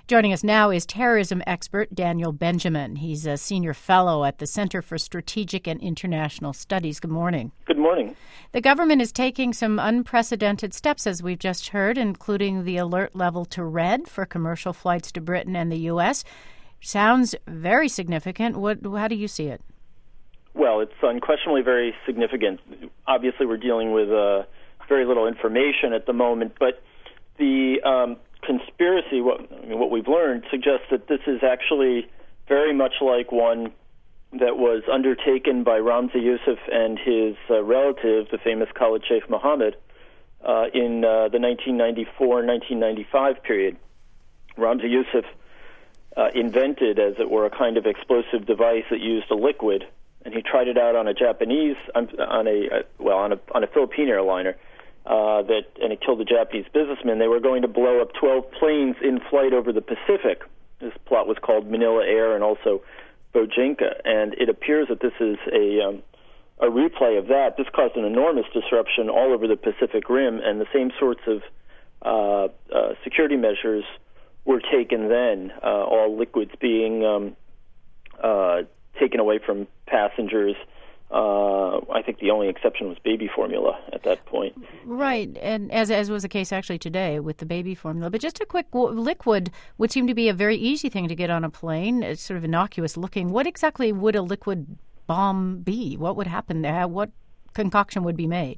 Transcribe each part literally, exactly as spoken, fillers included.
Joining us now is terrorism expert Daniel Benjamin. He's a senior fellow at the Center for Strategic and International Studies. Good morning. Good morning. The government is taking some unprecedented steps, as we've just heard, including the alert level to red for commercial flights to Britain and the U S. Sounds very significant. What? How do you see it? Well, it's unquestionably very significant. Obviously, we're dealing with uh, very little information at the moment, but the um, conspiracy, what, I mean, what we've learned, suggests that this is actually very much like one that was undertaken by Ramzi Youssef and his uh, relative, the famous Khalid Sheikh Mohammed, uh, in uh, the nineteen ninety-four nineteen ninety-five period. Ramzi Youssef uh, invented, as it were, a kind of explosive device that used a liquid, and he tried it out on a Japanese, on a uh, well, on a on a Philippine airliner. Uh, that and it killed a Japanese businessman. They were going to blow up twelve planes in flight over the Pacific. This plot was called Manila Air and also Bojinka, and it appears that this is a um, a replay of that. This caused an enormous disruption all over the Pacific Rim, and the same sorts of uh, uh, security measures were taken then. Uh, all liquids being um, uh, taken away from passengers. Uh, I think the only exception was baby formula at that point. Right, and as as was the case actually today with the baby formula. But just a quick, liquid would seem to be a very easy thing to get on a plane. It's sort of innocuous looking. What exactly would a liquid bomb be? What would happen there? What concoction would be made?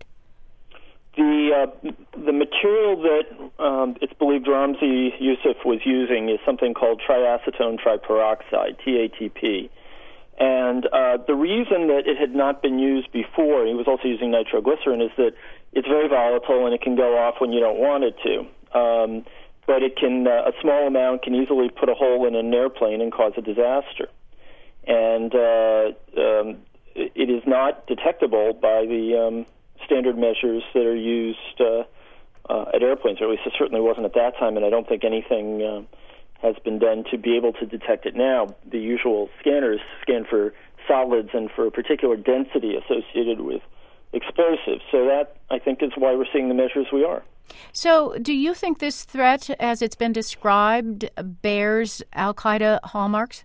The uh, the material that um, it's believed Ramzi Youssef was using is something called triacetone triperoxide, T A T P. And uh, the reason that it had not been used before, he was also using nitroglycerin, is that it's very volatile and it can go off when you don't want it to. Um, but it can, uh, a small amount can easily put a hole in an airplane and cause a disaster. And uh, um, it is not detectable by the um, standard measures that are used uh, uh, at airplanes, or at least it certainly wasn't at that time, and I don't think anything Uh, has been done to be able to detect it now. The usual scanners scan for solids and for a particular density associated with explosives. So that, I think, is why we're seeing the measures we are. So do you think this threat, as it's been described, bears al-Qaeda hallmarks?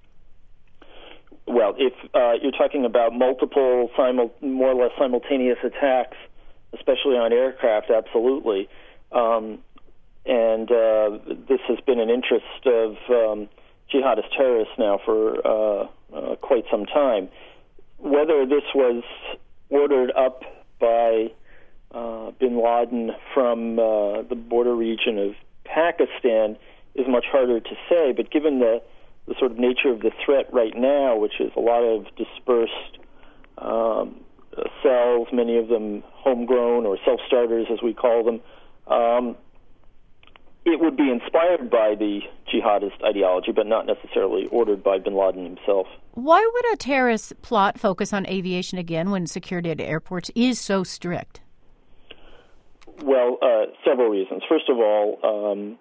Well, if uh, you're talking about multiple, simul- more or less simultaneous attacks, especially on aircraft, absolutely. Um, And uh, this has been an interest of um, jihadist terrorists now for uh, uh, quite some time. Whether this was ordered up by uh, bin Laden from uh, the border region of Pakistan is much harder to say, but given the, the sort of nature of the threat right now, which is a lot of dispersed um, cells, many of them homegrown or self-starters, as we call them, um, it would be inspired by the jihadist ideology, but not necessarily ordered by bin Laden himself. Why would a terrorist plot focus on aviation again when security at airports is so strict? Well, uh, several reasons. First of all, um,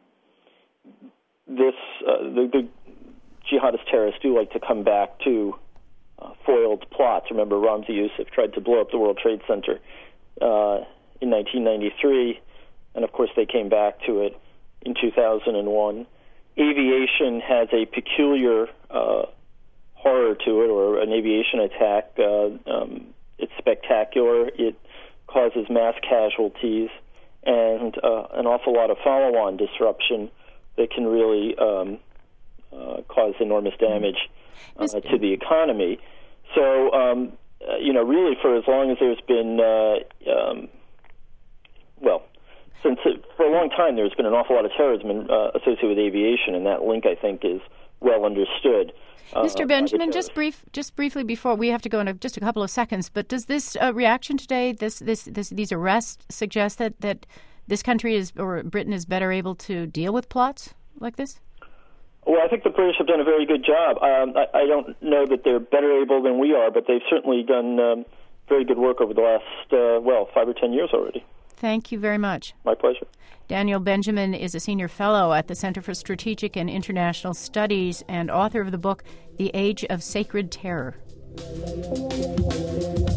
this uh, the, the jihadist terrorists do like to come back to uh, foiled plots. Remember, Ramzi Youssef tried to blow up the World Trade Center uh, in nineteen ninety-three, and of course they came back to it in two thousand one. Aviation has a peculiar uh, horror to it, or an aviation attack. Uh, um, it's spectacular. It causes mass casualties and uh, an awful lot of follow-on disruption that can really um, uh, cause enormous damage uh, to the economy. So, um, uh, you know, really for as long as there's been, uh, um, well, Since it, for a long time, there's been an awful lot of terrorism uh, associated with aviation, and that link, I think, is well understood. Uh, Mister Benjamin, just brief, just briefly before we have to go in a, just a couple of seconds, but does this uh, reaction today, this, this, this, these arrests, suggest that, that this country is, or Britain is better able to deal with plots like this? Well, I think the British have done a very good job. Um, I, I don't know that they're better able than we are, but they've certainly done um, very good work over the last, uh, well, five or ten years already. Thank you very much. My pleasure. Daniel Benjamin is a senior fellow at the Center for Strategic and International Studies and author of the book, The Age of Sacred Terror.